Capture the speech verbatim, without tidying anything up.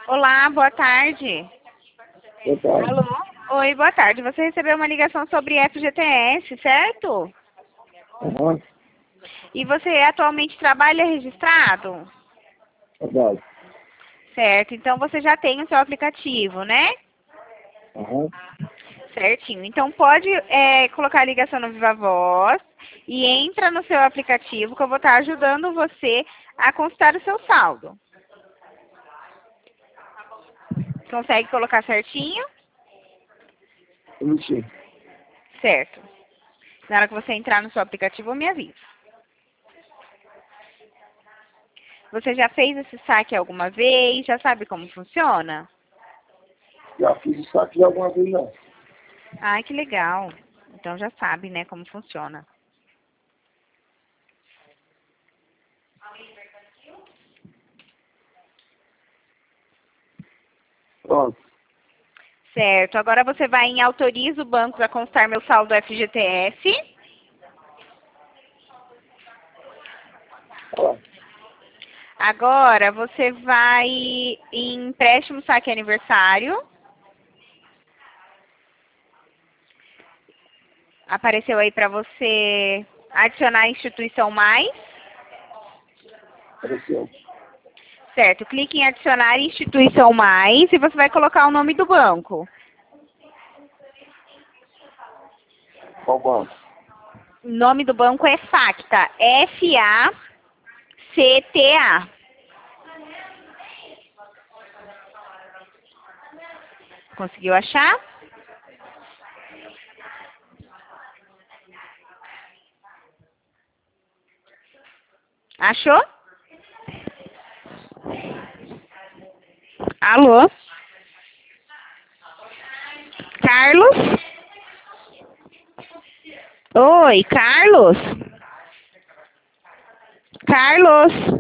Olá, boa tarde. Boa tarde. Alô? Oi, boa tarde. Você recebeu uma ligação sobre F G T S, certo? Aham, E você atualmente trabalha registrado? verdade. Certo, então você já tem o seu aplicativo, né? Aham, Certinho. Então pode é, colocar a ligação no Viva Voz e entra no seu aplicativo que eu vou estar ajudando você a consultar o seu saldo. Consegue colocar certinho? sim. Certo. Na hora que você entrar no seu aplicativo, me avisa. Você já fez esse saque alguma vez? Já sabe como funciona? Já fiz isso aqui alguma vez, não. Ai, que legal. Então já sabe, né, como funciona. Pronto. Certo. Agora você vai em autoriza o banco a constar meu saldo F G T S. Ó, Agora você vai em empréstimo saque aniversário. Apareceu aí para você adicionar a instituição mais. apareceu. Certo. Clique em adicionar instituição mais e você vai colocar o nome do banco. Qual banco? O nome do banco é Facta. F A C T A. Conseguiu achar? Achou? Alô? Carlos? Oi, Carlos? Carlos?